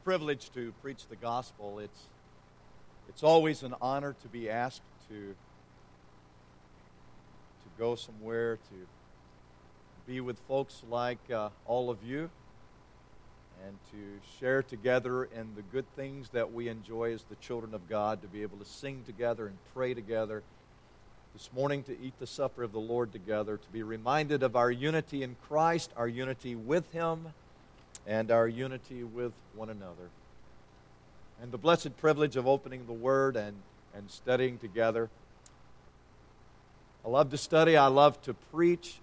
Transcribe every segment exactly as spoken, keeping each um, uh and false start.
privilege to preach the gospel. It's it's always an honor to be asked to to go somewhere, to be with folks like uh, all of you, and to share together in the good things that we enjoy as the children of God, to be able to sing together and pray together. This morning, to eat the supper of the Lord together, to be reminded of our unity in Christ, our unity with Him, and our unity with one another. And the blessed privilege of opening the Word and, and studying together. I love to study. I love to preach.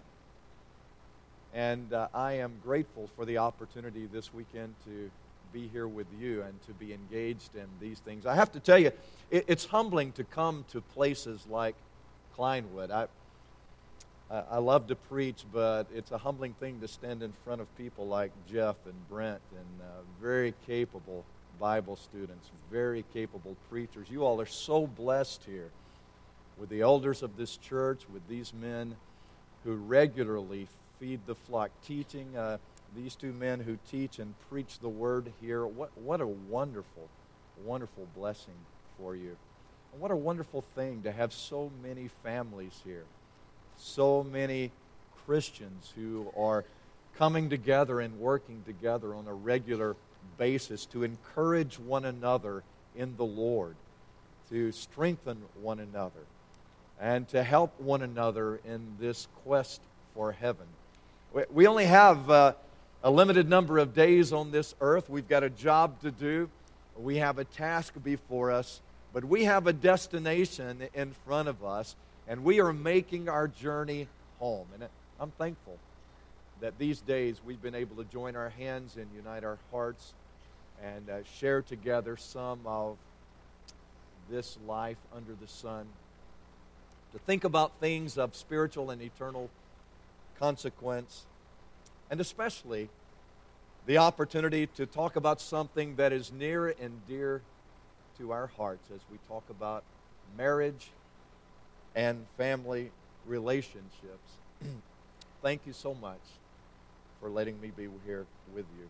And uh, I am grateful for the opportunity this weekend to be here with you and to be engaged in these things. I have to tell you, it, it's humbling to come to places like Kleinwood. I, I I love to preach, but it's a humbling thing to stand in front of people like Jeff and Brent and uh, very capable Bible students, very capable preachers. You all are so blessed here with the elders of this church, with these men who regularly feed the flock, teaching uh, these two men who teach and preach the word here. What what a wonderful, wonderful blessing for you. And what a wonderful thing to have so many families here, so many Christians who are coming together and working together on a regular basis to encourage one another in the Lord, to strengthen one another, and to help one another in this quest for heaven. We only have uh, a limited number of days on this earth. We've got a job to do. We have a task before us, but we have a destination in front of us, and we are making our journey home. And I'm thankful that these days we've been able to join our hands and unite our hearts and uh, share together some of this life under the sun, to think about things of spiritual and eternal consequence, and especially the opportunity to talk about something that is near and dear to our hearts as we talk about marriage and family relationships. Thank you so much for letting me be here with you.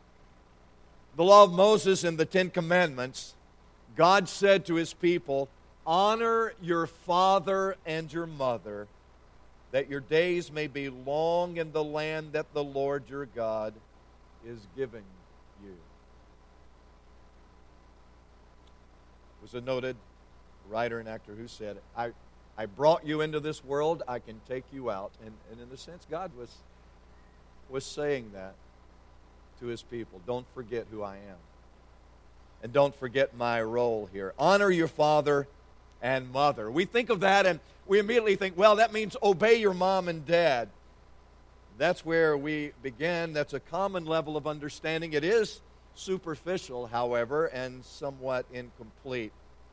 The law of Moses and the Ten Commandments, God said to His people, "Honor your father and your mother, that your days may be long in the land that the Lord your God is giving you." It was a noted writer and actor who said, I, I brought you into this world, I can take you out. And, and in a sense, God was, was saying that to His people. Don't forget who I am. And don't forget my role here. Honor your father and mother. We think of that and we immediately think, well, that means obey your mom and dad. That's where we begin. That's a common level of understanding. It is superficial, however, and somewhat incomplete.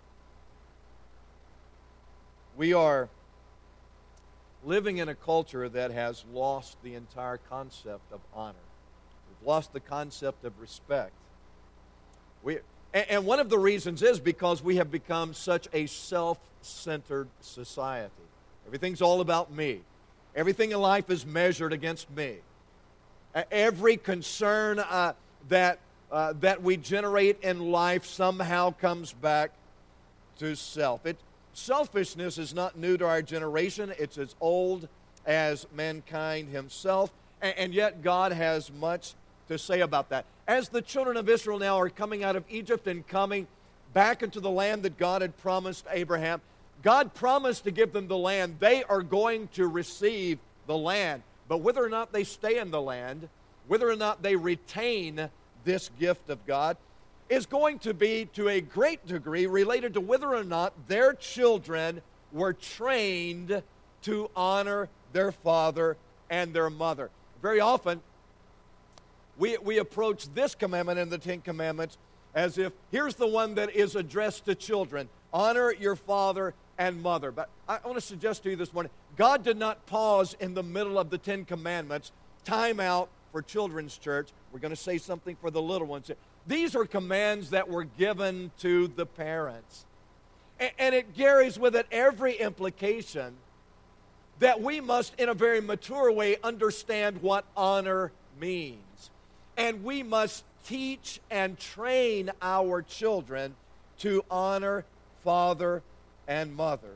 We are living in a culture that has lost the entire concept of honor. We've lost the concept of respect. We And one of the reasons is because we have become such a self-centered society. Everything's all about me. Everything in life is measured against me. Every concern uh, that, uh, that we generate in life somehow comes back to self. It, selfishness is not new to our generation. It's as old as mankind himself. And, and yet God has much to say about that. As the children of Israel now are coming out of Egypt and coming back into the land that God had promised Abraham, God promised to give them the land. They are going to receive the land. But whether or not they stay in the land, whether or not they retain this gift of God, is going to be to a great degree related to whether or not their children were trained to honor their father and their mother. Very often, We, we approach this commandment in the Ten Commandments as if, here's the one that is addressed to children. Honor your father and mother. But I want to suggest to you this morning, God did not pause in the middle of the Ten Commandments, time out for children's church. We're going to say something for the little ones. These are commands that were given to the parents. And, and it carries with it every implication that we must, in a very mature way, understand what honor means. And we must teach and train our children to honor father and mother.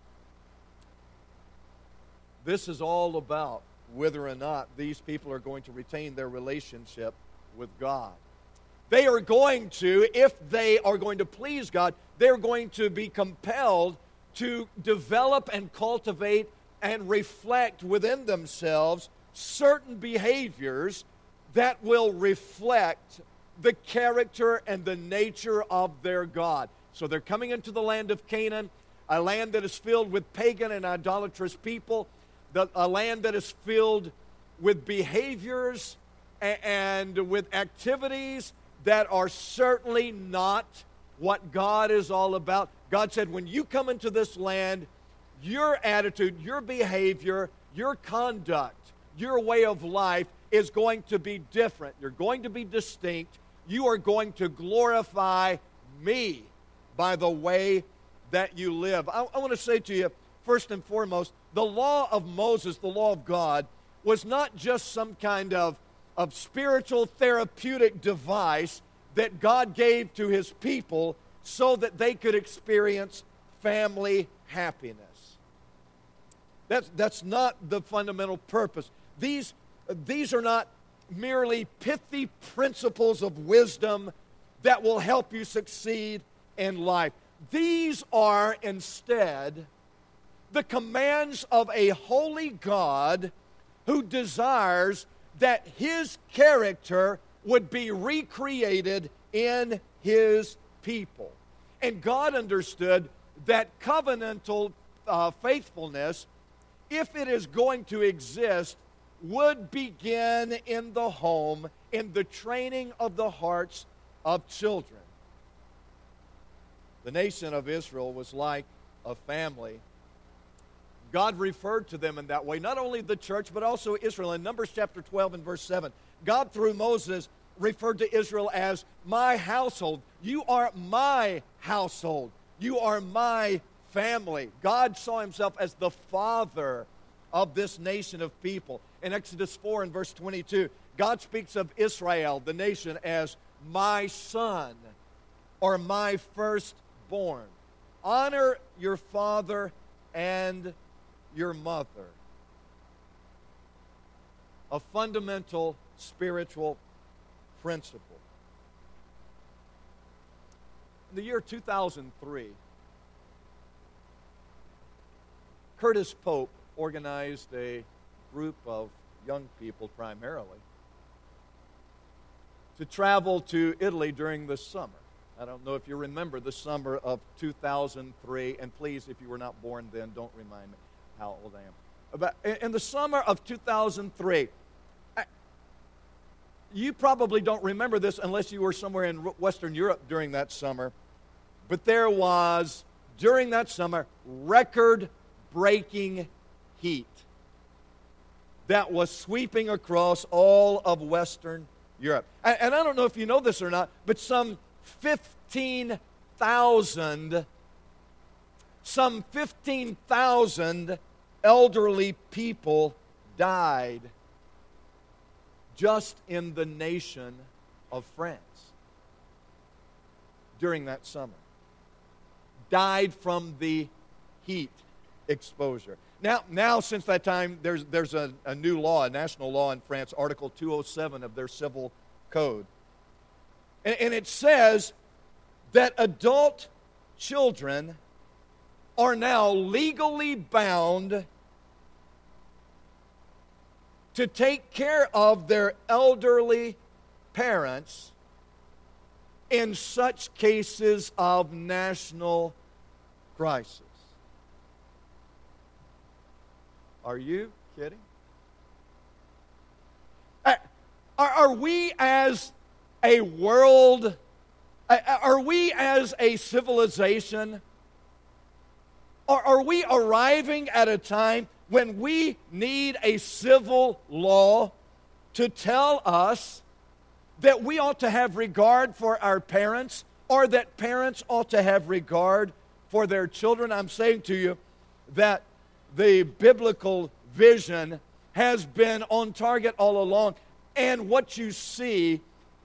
This is all about whether or not these people are going to retain their relationship with God. They are going to, if they are going to please God, they're going to be compelled to develop and cultivate and reflect within themselves certain behaviors that will reflect the character and the nature of their God. So they're coming into the land of Canaan, a land that is filled with pagan and idolatrous people, the, a land that is filled with behaviors and, and with activities that are certainly not what God is all about. God said, when you come into this land, your attitude, your behavior, your conduct, your way of life is going to be different. You're going to be distinct. You are going to glorify me by the way that you live. I, I want to say to you, first and foremost, the law of Moses, the law of God, was not just some kind of, of spiritual therapeutic device that God gave to his people so that they could experience family happiness. That's, that's not the fundamental purpose. These, these are not merely pithy principles of wisdom that will help you succeed in life. These are instead the commands of a holy God who desires that his character would be recreated in his people. And God understood that covenantal uh, faithfulness, if it is going to exist, would begin in the home, in the training of the hearts of children. The nation of Israel was like a family. God referred to them in that way, not only the church, but also Israel. In Numbers chapter twelve and verse seven, God, through Moses, referred to Israel as my household. You are my household. You are my family. God saw himself as the father of this nation of people. In Exodus four and verse twenty-two, God speaks of Israel, the nation, as my son or my firstborn. Honor your father and your mother. A fundamental spiritual principle. In the year two thousand three, Curtis Pope organized a group of young people primarily to travel to Italy during the summer. I don't know if you remember the summer of two thousand three, and please, if you were not born then, don't remind me how old I am. About, in the summer of two thousand three, I, you probably don't remember this unless you were somewhere in Western Europe during that summer, but there was, during that summer, record-breaking heat that was sweeping across all of Western Europe. And, and I don't know if you know this or not, but some fifteen thousand, some fifteen thousand elderly people died just in the nation of France during that summer. Died from the heat exposure. Now, now since that time, there's, there's a, a new law, a national law in France, Article two oh seven of their civil code. And, and it says that adult children are now legally bound to take care of their elderly parents in such cases of national crisis. Are you kidding? Are, are we as a world, are we as a civilization, are, are we arriving at a time when we need a civil law to tell us that we ought to have regard for our parents, or that parents ought to have regard for their children? I'm saying to you that the biblical vision has been on target all along. And what you see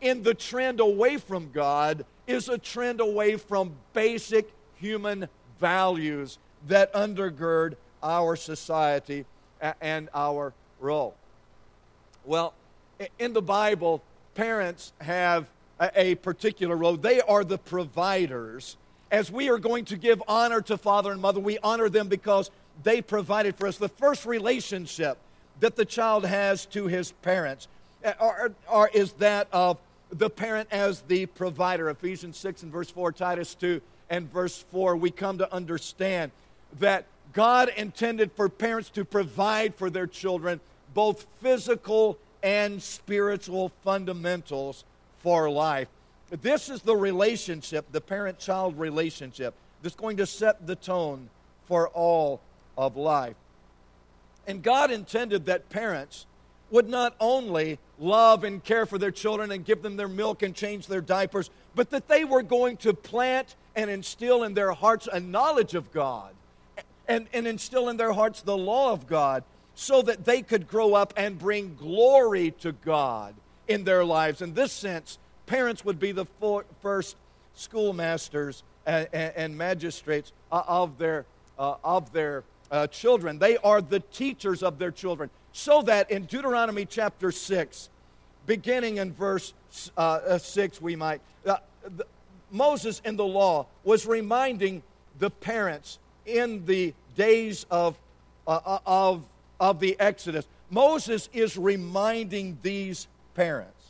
in the trend away from God is a trend away from basic human values that undergird our society and our role. Well, in the Bible, parents have a particular role. They are the providers. As we are going to give honor to father and mother, we honor them because they provided for us. The first relationship that the child has to his parents are, are, is that of the parent as the provider. Ephesians six and verse four, Titus two and verse four, we come to understand that God intended for parents to provide for their children both physical and spiritual fundamentals for life. This is the relationship, the parent-child relationship, that's going to set the tone for all of life. And God intended that parents would not only love and care for their children and give them their milk and change their diapers, but that they were going to plant and instill in their hearts a knowledge of God and, and instill in their hearts the law of God so that they could grow up and bring glory to God in their lives. In this sense, parents would be the first schoolmasters and, and, and magistrates of their, uh, of their uh, children. They are the teachers of their children. So that in Deuteronomy chapter six, beginning in verse uh, six, we might, uh, the, Moses in the law was reminding the parents in the days of, uh, of, of the Exodus. Moses is reminding these parents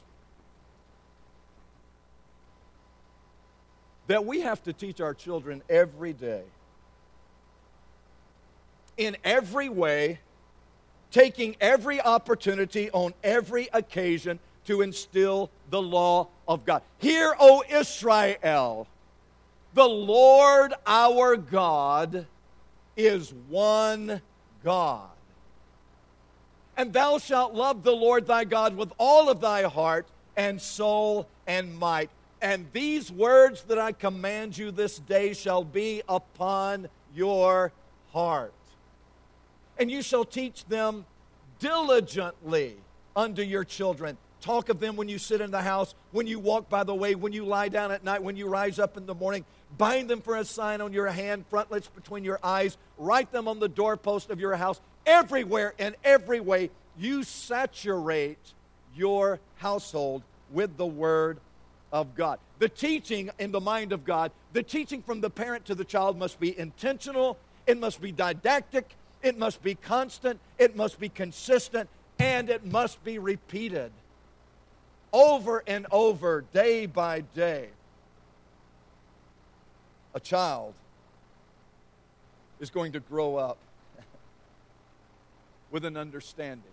that we have to teach our children every day, in every way, taking every opportunity on every occasion to instill the law of God. Hear, O Israel, the Lord our God is one God. And thou shalt love the Lord thy God with all of thy heart and soul and might. And these words that I command you this day shall be upon your heart. And you shall teach them diligently unto your children. Talk of them when you sit in the house, when you walk by the way, when you lie down at night, when you rise up in the morning. Bind them for a sign on your hand, frontlets between your eyes. Write them on the doorpost of your house. Everywhere and every way you saturate your household with the Word of God. The teaching in the mind of God, the teaching from the parent to the child must be intentional, it must be didactic, it must be constant, it must be consistent, and it must be repeated over and over, day by day. A child is going to grow up with an understanding.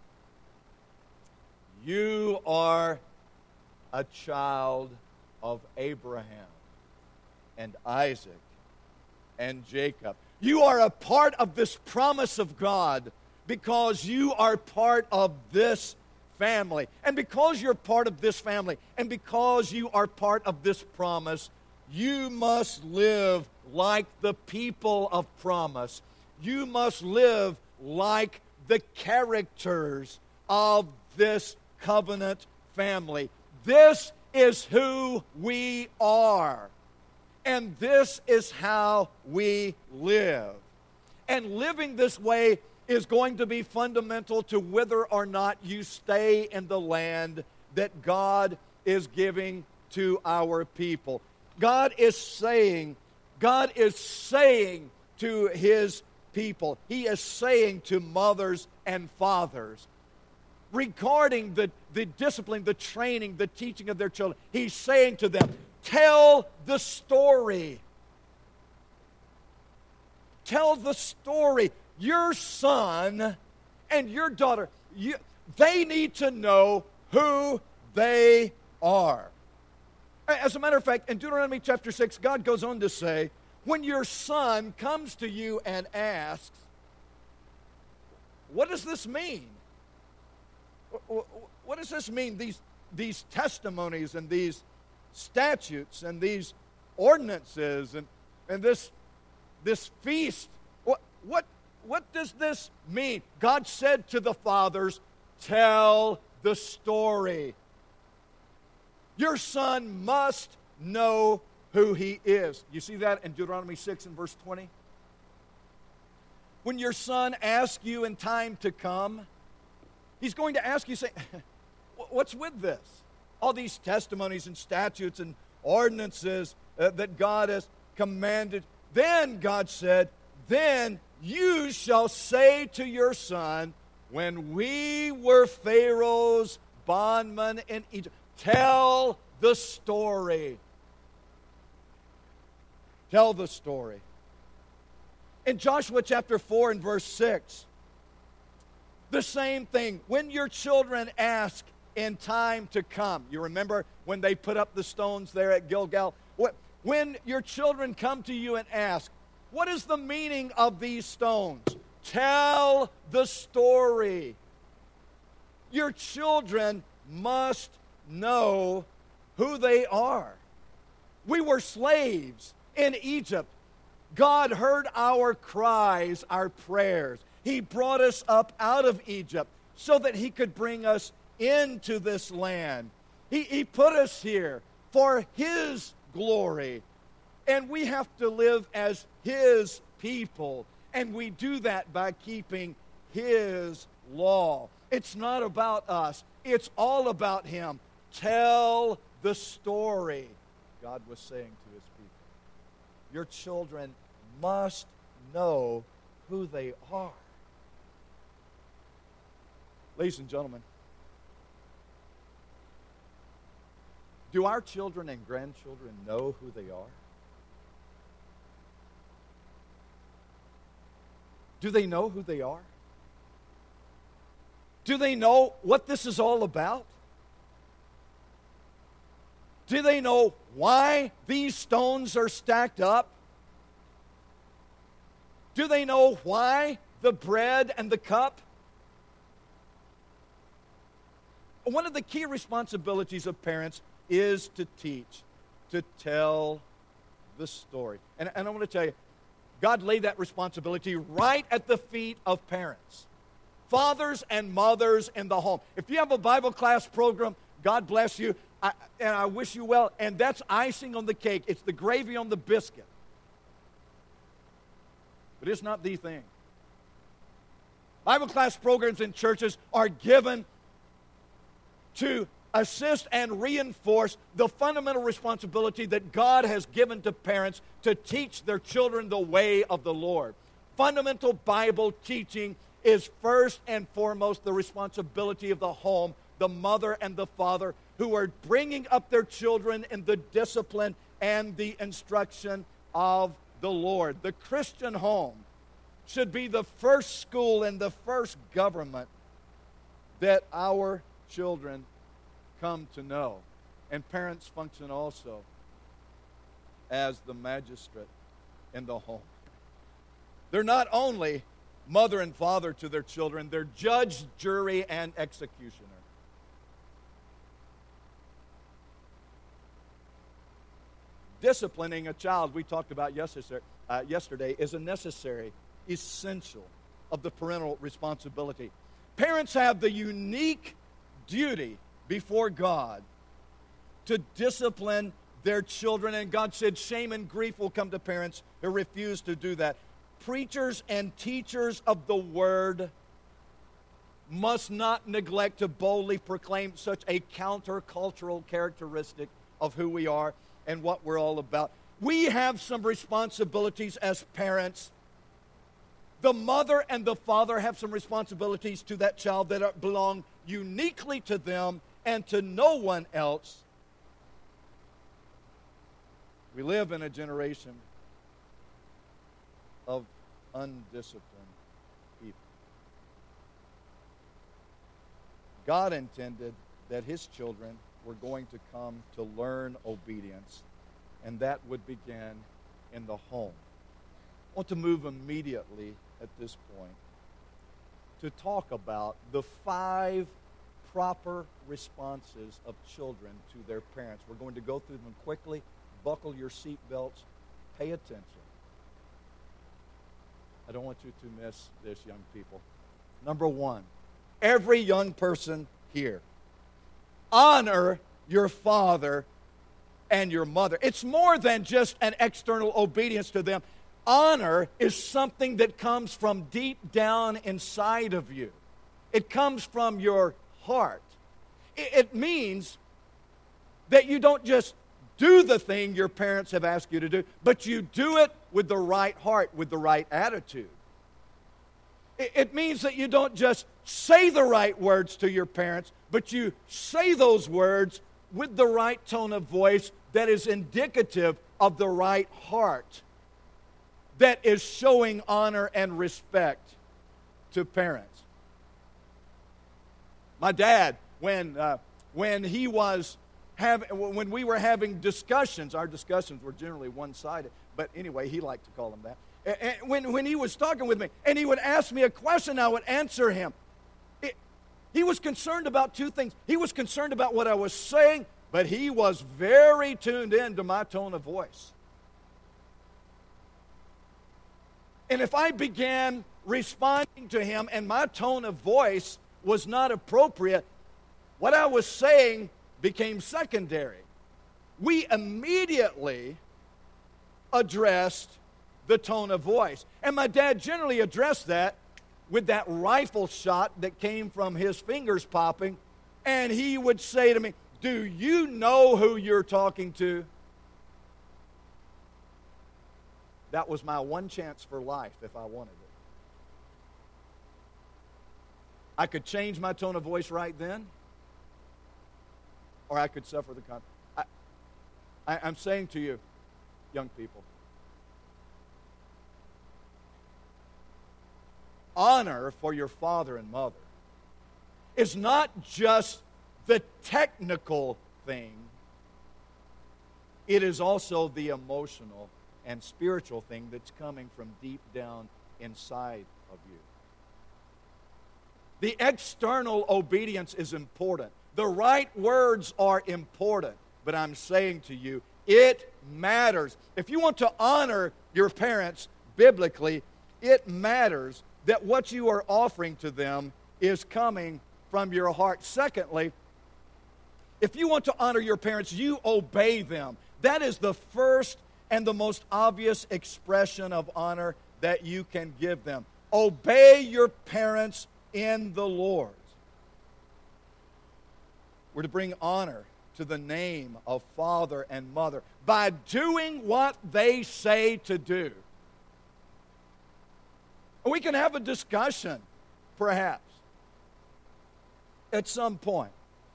You are a child of Abraham and Isaac and Jacob. You are a part of this promise of God because you are part of this family. And because you're part of this family, and because you are part of this promise, you must live like the people of promise. You must live like the characters of this covenant family. This is who we are. And this is how we live. And living this way is going to be fundamental to whether or not you stay in the land that God is giving to our people. God is saying, God is saying to His people, He is saying to mothers and fathers, regarding the, the discipline, the training, the teaching of their children, He's saying to them, tell the story. Tell the story. Your son and your daughter, you, they need to know who they are. As a matter of fact, in Deuteronomy chapter six, God goes on to say, when your son comes to you and asks, what does this mean? What does this mean, these, these testimonies and these statutes and these ordinances and, and this, this feast? What, what, what does this mean? God said to the fathers, tell the story. Your son must know who he is. You see that in Deuteronomy six and verse twenty? When your son asks you in time to come, he's going to ask you, say, what's with this? All these testimonies and statutes and ordinances uh, that God has commanded. Then God said, then you shall say to your son, when we were Pharaoh's bondmen in Egypt, tell the story. Tell the story. In Joshua chapter four and verse six, the same thing. When your children ask in time to come. You remember when they put up the stones there at Gilgal? When your children come to you and ask, what is the meaning of these stones? Tell the story. Your children must know who they are. We were slaves in Egypt. God heard our cries, our prayers. He brought us up out of Egypt so that He could bring us into this land. He, he put us here for His glory. And we have to live as His people. And we do that by keeping His law. It's not about us. It's all about Him. Tell the story, God was saying to His people. Your children must know who they are. Ladies and gentlemen, do our children and grandchildren know who they are? Do they know who they are? Do they know what this is all about? Do they know why these stones are stacked up? Do they know why the bread and the cup? One of the key responsibilities of parents is to teach, to tell the story. And, and I want to tell you, God laid that responsibility right at the feet of parents, fathers and mothers in the home. If you have a Bible class program, God bless you, I, and I wish you well. And that's icing on the cake. It's the gravy on the biscuit. But it's not the thing. Bible class programs in churches are given to assist and reinforce the fundamental responsibility that God has given to parents to teach their children the way of the Lord. Fundamental Bible teaching is first and foremost the responsibility of the home, the mother and the father, who are bringing up their children in the discipline and the instruction of the Lord. The Christian home should be the first school and the first government that our children come to know. And parents function also as the magistrate in the home. They're not only mother and father to their children, they're judge, jury, and executioner. Disciplining a child, we talked about yesterday, uh, yesterday, is a necessary, essential of the parental responsibility. Parents have the unique duty before God to discipline their children, and God said shame and grief will come to parents who refuse to do that. Preachers and teachers of the Word must not neglect to boldly proclaim such a countercultural characteristic of who we are and what we're all about. We have some responsibilities as parents. The mother and the father have some responsibilities to that child that are, belong uniquely to them and to no one else. We live in a generation of undisciplined people. God intended that His children were going to come to learn obedience, and that would begin in the home. I want to move immediately at this point to talk about the five proper responses of children to their parents. We're going to go through them quickly. Buckle your seatbelts. Pay attention. I don't want you to miss this, young people. Number one, every young person here, honor your father and your mother. It's more than just an external obedience to them. Honor is something that comes from deep down inside of you. It comes from your heart. It means that you don't just do the thing your parents have asked you to do, but you do it with the right heart, with the right attitude. It means that you don't just say the right words to your parents, but you say those words with the right tone of voice that is indicative of the right heart, that is showing honor and respect to parents. My dad, when uh, when he was having, when we were having discussions, our discussions were generally one-sided, but anyway, he liked to call them that. And when when he was talking with me, and he would ask me a question, I would answer him. It, he was concerned about two things. He was concerned about what I was saying, but he was very tuned in to my tone of voice. And if I began responding to him and my tone of voice was not appropriate, what I was saying became secondary. We immediately addressed the tone of voice. And my dad generally addressed that with that rifle shot that came from his fingers popping. And he would say to me, "Do you know who you're talking to?" That was my one chance for life if I wanted it. I could change my tone of voice right then, or I could suffer the consequences. I, I, I'm saying to you, young people, honor for your father and mother is not just the technical thing, it is also the emotional and spiritual thing that's coming from deep down inside of you. The external obedience is important. The right words are important. But I'm saying to you, it matters. If you want to honor your parents biblically, it matters that what you are offering to them is coming from your heart. Secondly, if you want to honor your parents, you obey them. That is the first and the most obvious expression of honor that you can give them. Obey your parents in the Lord. We're to bring honor to the name of father and mother by doing what they say to do. We can have a discussion, perhaps, at some point,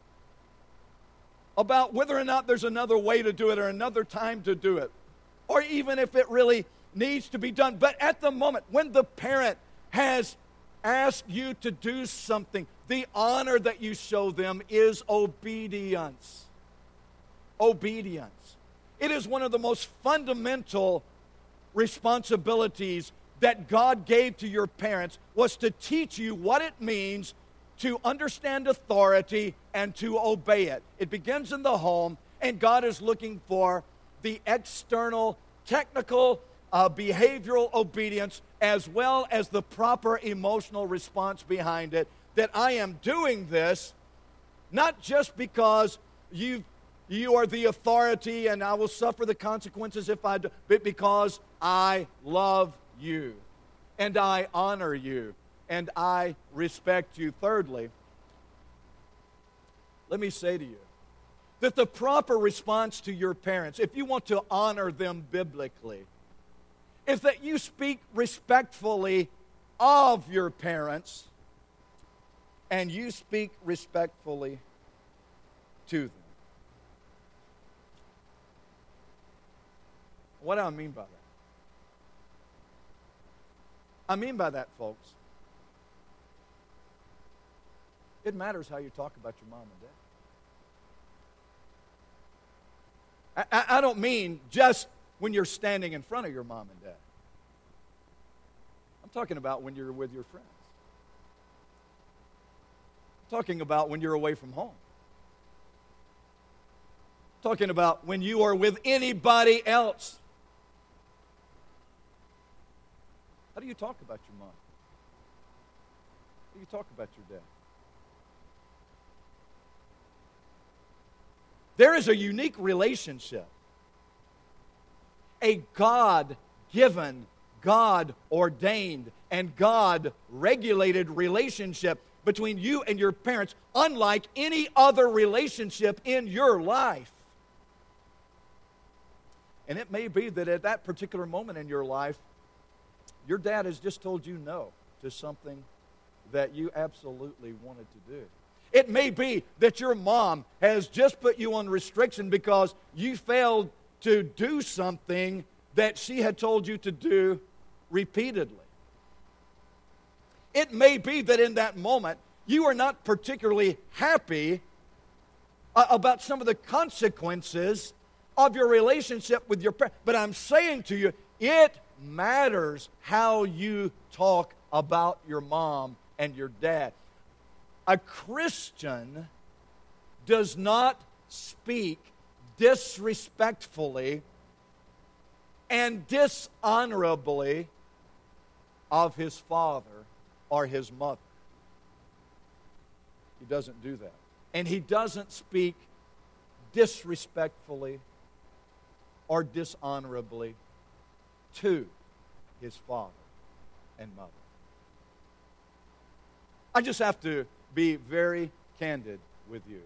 about whether or not there's another way to do it or another time to do it, or even if it really needs to be done. But at the moment, when the parent has asked you to do something, the honor that you show them is obedience. Obedience. It is one of the most fundamental responsibilities that God gave to your parents, was to teach you what it means to understand authority and to obey it. It begins in the home, and God is looking for the external, technical, uh, behavioral obedience, as well as the proper emotional response behind it, that I am doing this not just because you you are the authority and I will suffer the consequences if I do, but because I love you and I honor you and I respect you. Thirdly, let me say to you that the proper response to your parents, if you want to honor them biblically, is that you speak respectfully of your parents and you speak respectfully to them. What do I mean by that? I mean by that, folks, it matters how you talk about your mom and dad. I, I don't mean just when you're standing in front of your mom and dad. I'm talking about when you're with your friends. I'm talking about when you're away from home. I'm talking about when you are with anybody else. How do you talk about your mom? How do you talk about your dad? There is a unique relationship, a God-given, God-ordained, and God-regulated relationship between you and your parents, unlike any other relationship in your life. And it may be that at that particular moment in your life, your dad has just told you no to something that you absolutely wanted to do. It may be that your mom has just put you on restriction because you failed to do something that she had told you to do repeatedly. It may be that in that moment you are not particularly happy uh, about some of the consequences of your relationship with your parents. But I'm saying to you, it matters how you talk about your mom and your dad. A Christian does not speak disrespectfully and dishonorably of his father or his mother. He doesn't do that. And he doesn't speak disrespectfully or dishonorably to his father and mother. I just have to be very candid with you.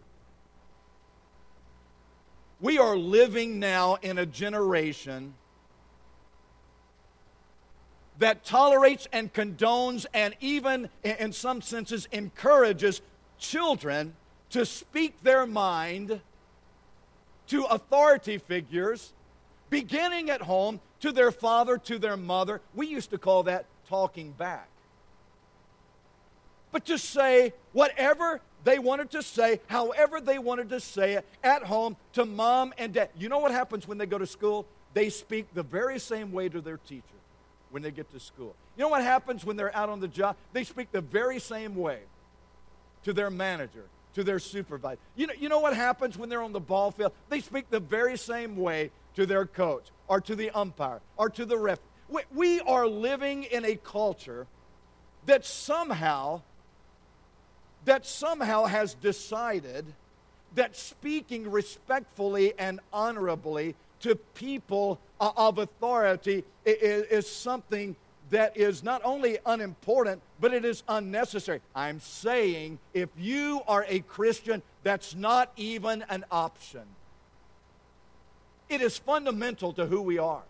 We are living now in a generation that tolerates and condones and even, in some senses, encourages children to speak their mind to authority figures, beginning at home, to their father, to their mother. We used to call that talking back. But to say whatever they wanted to say, however they wanted to say it, at home, to mom and dad. You know what happens when they go to school? They speak the very same way to their teacher when they get to school. You know what happens when they're out on the job? They speak the very same way to their manager, to their supervisor. You know, you know what happens when they're on the ball field? They speak the very same way to their coach, or to the umpire, or to the ref. We, we are living in a culture that somehow, that somehow has decided that speaking respectfully and honorably to people of authority is, is something that is not only unimportant, but it is unnecessary. I'm saying if you are a Christian, that's not even an option. It is fundamental to who we are.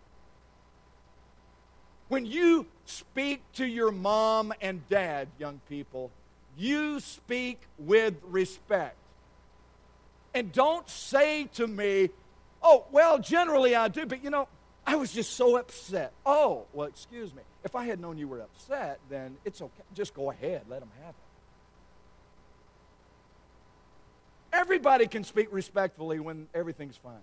When you speak to your mom and dad, young people, you speak with respect. And don't say to me, oh, well, generally I do, but you know, I was just so upset. Oh, well, excuse me. If I had known you were upset, then it's okay. Just go ahead. Let them have it. Everybody can speak respectfully when everything's fine.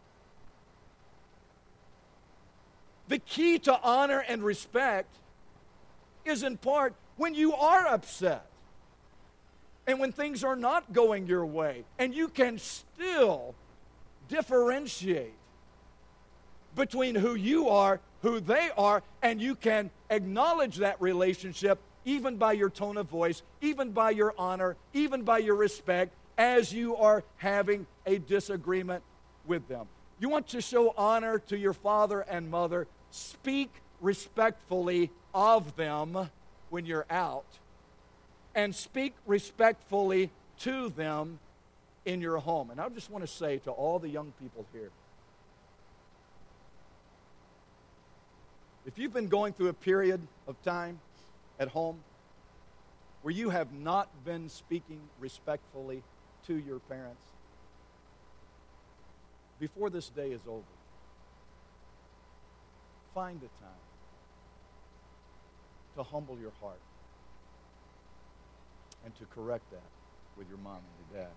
The key to honor and respect is in part when you are upset and when things are not going your way, and you can still differentiate between who you are, who they are, and you can acknowledge that relationship even by your tone of voice, even by your honor, even by your respect, as you are having a disagreement with them. You want to show honor to your father and mother, speak respectfully of them when you're out, and speak respectfully to them in your home. And I just want to say to all the young people here, if you've been going through a period of time at home where you have not been speaking respectfully to your parents, before this day is over, find a time to humble your heart and to correct that with your mom and your dad.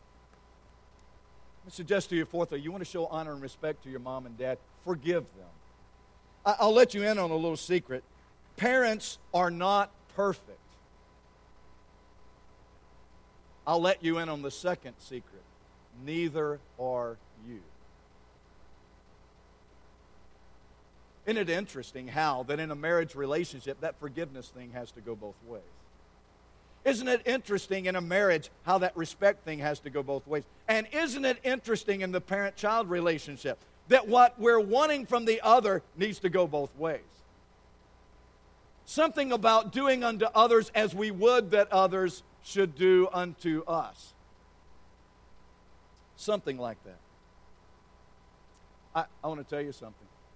I suggest to you, fourthly, you want to show honor and respect to your mom and dad, forgive them. I'll let you in on a little secret. Parents are not perfect. I'll let you in on the second secret. Neither are you. Isn't it interesting how that in a marriage relationship, that forgiveness thing has to go both ways? Isn't it interesting in a marriage how that respect thing has to go both ways? And isn't it interesting in the parent-child relationship that what we're wanting from the other needs to go both ways? Something about doing unto others as we would that others should do unto us. Something like that. I, I want to tell you something.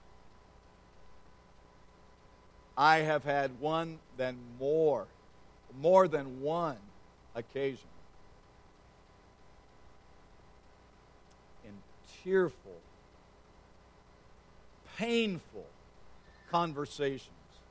I have had one than more, more than one occasion in tearful, painful conversations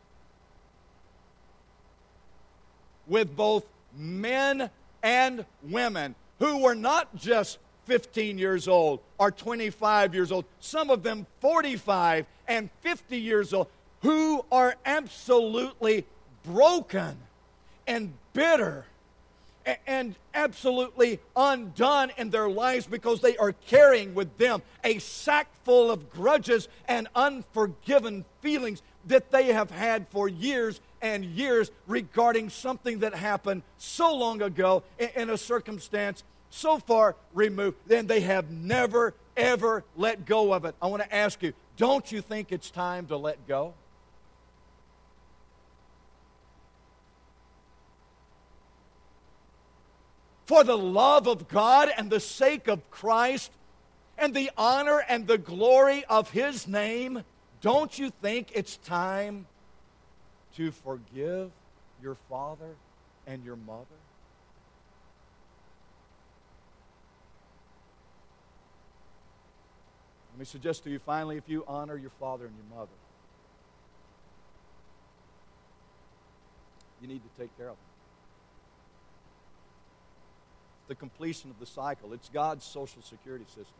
with both men and women who were not just fifteen years old or twenty-five years old, some of them forty-five and fifty years old, who are absolutely broken and bitter and absolutely undone in their lives because they are carrying with them a sack full of grudges and unforgiven feelings that they have had for years and years regarding something that happened so long ago in a circumstance so far removed, then they have never, ever let go of it. I want to ask you, don't you think it's time to let go? For the love of God and the sake of Christ and the honor and the glory of His name, don't you think it's time to forgive your father and your mother? Let me suggest to you finally, if you honor your father and your mother, you need to take care of them. The completion of the cycle. It's God's social security system.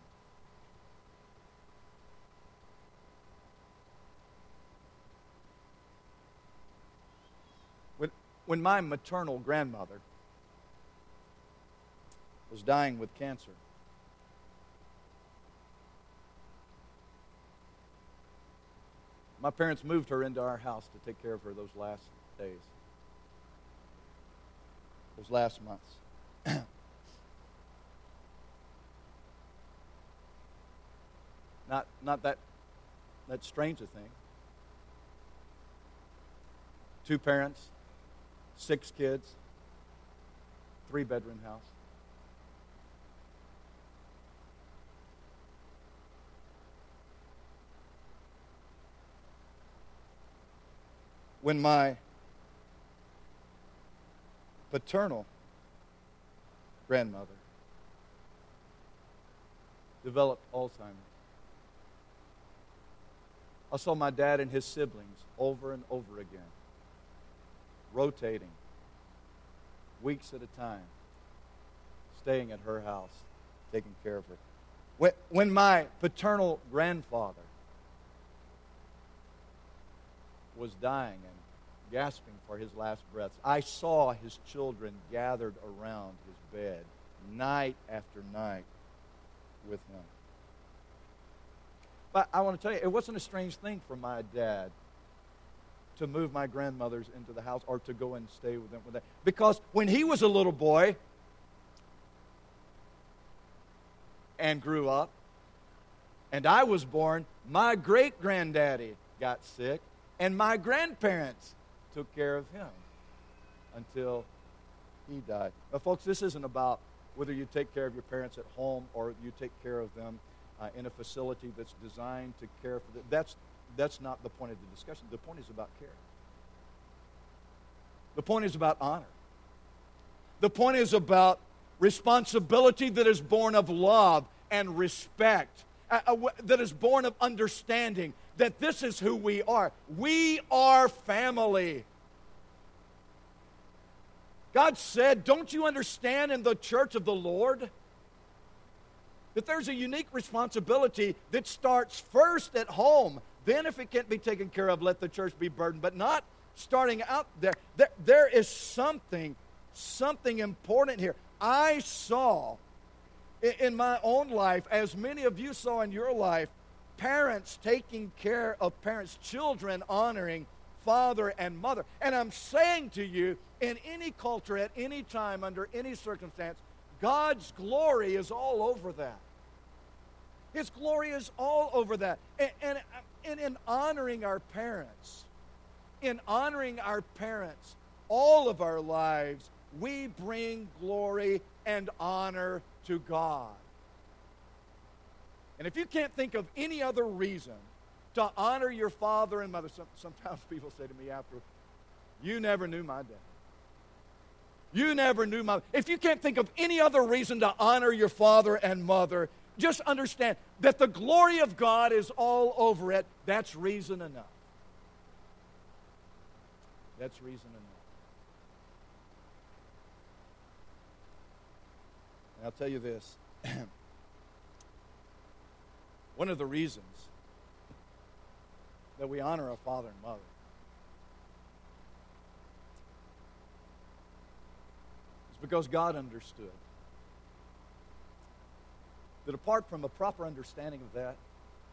When, when my maternal grandmother was dying with cancer, my parents moved her into our house to take care of her those last days, those last months. Not, not that, that strange a thing. Two parents, six kids, three-bedroom house. When my paternal grandmother developed Alzheimer's, I saw my dad and his siblings over and over again, rotating, weeks at a time, staying at her house, taking care of her. When, when my paternal grandfather was dying and gasping for his last breaths, I saw his children gathered around his bed night after night with him. But I want to tell you, it wasn't a strange thing for my dad to move my grandmothers into the house or to go and stay with them. With them. Because when he was a little boy and grew up, and I was born, my great-granddaddy got sick, and my grandparents took care of him until he died. Now, folks, this isn't about whether you take care of your parents at home or you take care of them Uh, in a facility that's designed to care for them. That's, that's not the point of the discussion. The point is about care. The point is about honor. The point is about responsibility that is born of love and respect, uh, uh, that is born of understanding that this is who we are. We are family. God said, don't you understand in the church of the Lord that there's a unique responsibility that starts first at home. Then if it can't be taken care of, let the church be burdened. But not starting out there. There, there is something, something important here. I saw in, in my own life, as many of you saw in your life, parents taking care of parents, children honoring father and mother. And I'm saying to you, in any culture, at any time, under any circumstance, God's glory is all over that. His glory is all over that. And, and, and in honoring our parents, in honoring our parents, all of our lives, we bring glory and honor to God. And if you can't think of any other reason to honor your father and mother, some, sometimes people say to me after, you never knew my dad. You never knew my... If you can't think of any other reason to honor your father and mother, just understand that the glory of God is all over it. That's reason enough. That's reason enough. And I'll tell you this. One of the reasons that we honor our father and mother is because God understood that apart from a proper understanding of that,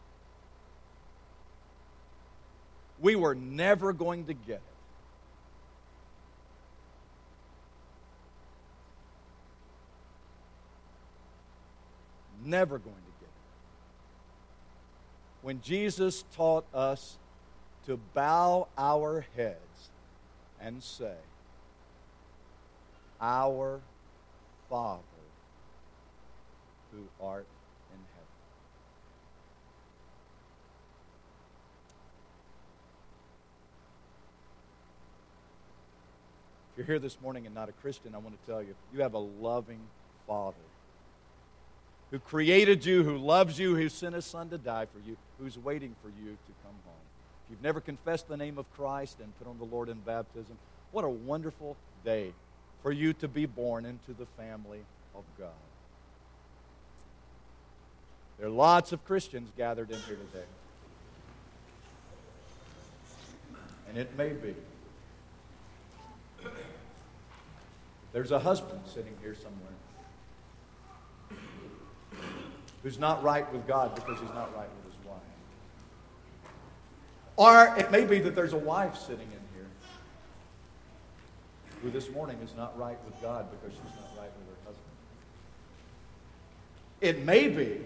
we were never going to get it. Never going to get it. When Jesus taught us to bow our heads and say, Our Father who art in heaven. If you're here this morning and not a Christian, I want to tell you, you have a loving Father who created you, who loves you, who sent His Son to die for you, who's waiting for you to come home. If you've never confessed the name of Christ and put on the Lord in baptism, what a wonderful day for you to be born into the family of God. There are lots of Christians gathered in here today. And it may be there's a husband sitting here somewhere who's not right with God because he's not right with his wife. Or it may be that there's a wife sitting in here who this morning is not right with God because she's not right with her husband. It may be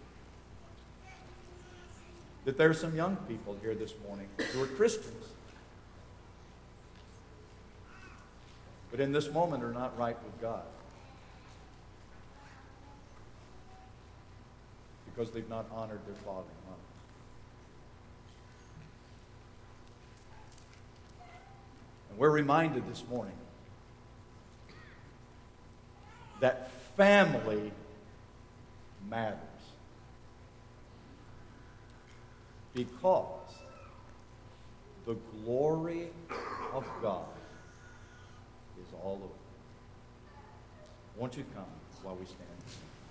that there's some young people here this morning who are Christians, but in this moment are not right with God because they've not honored their father and mother. And we're reminded this morning that family matters because the glory of God is all over. Won't you come while we stand?